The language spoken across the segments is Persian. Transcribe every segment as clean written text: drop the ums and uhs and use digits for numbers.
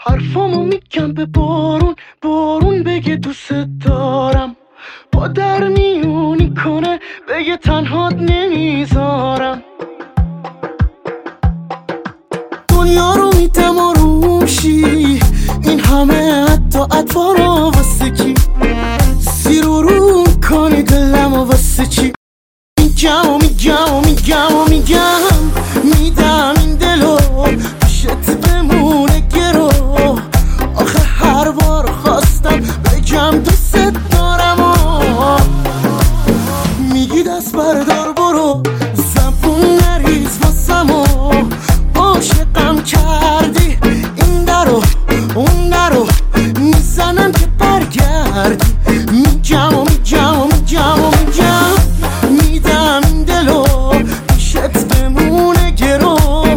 حرفامو میگم به بارون، بارون بگه دوست دارم. با در میونی کنه بگه تنهات نمیذارم. دنیا رو میدم آرومشی، این همه حتی اطوارا واسه کی؟ زیر و رو کنی دلم و واسه چی؟ میگم و میگم و میگم و میگم، میدم این دلو پیشت بمونه گرو. آخه هر بار خواستم بگم دوست دارم و میگی دست بردار برو، زبون نریز واسم و عاشقم کردی. این درو اون درو میزنم که برگردی. میگم و میگم و میگم و میگم، میدم این دلو پیشت بمونه گرو.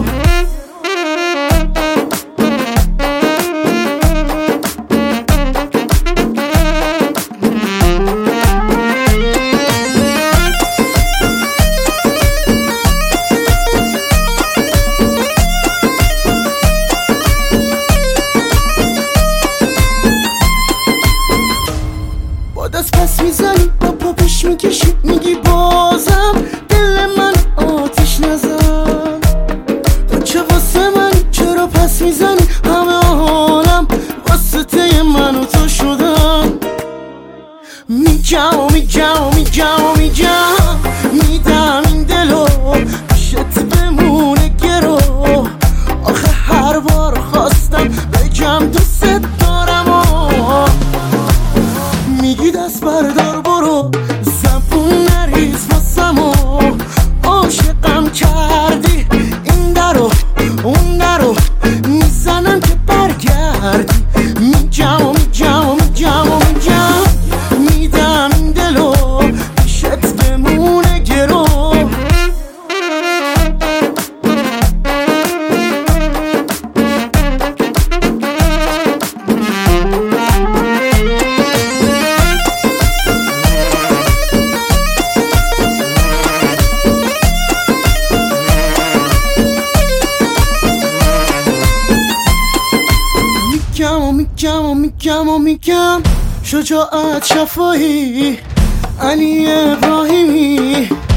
با دست پس میزنی با پا پیش میکشی، میگی بازم دل من آتیش نزن. تو چه واسه من چرا پس میزنی؟ همه حالم واسطه من و تو شدن. میگم و میگم و میگم و میگم، میدم این دلو پیشت بمونه گرو. آخه هر بار خواستم بگم دوست دارم و میگی دست بردار برو، زبون نریز واسم و عاشقم کردی. این درو اون درو میزنم که برگردی. میگم و میگم و میگم و میگم، میدم این دلو پیشت بمونه گرو. میگم و میگم و میگم، شجاعت شفاهی علی ابراهیمی.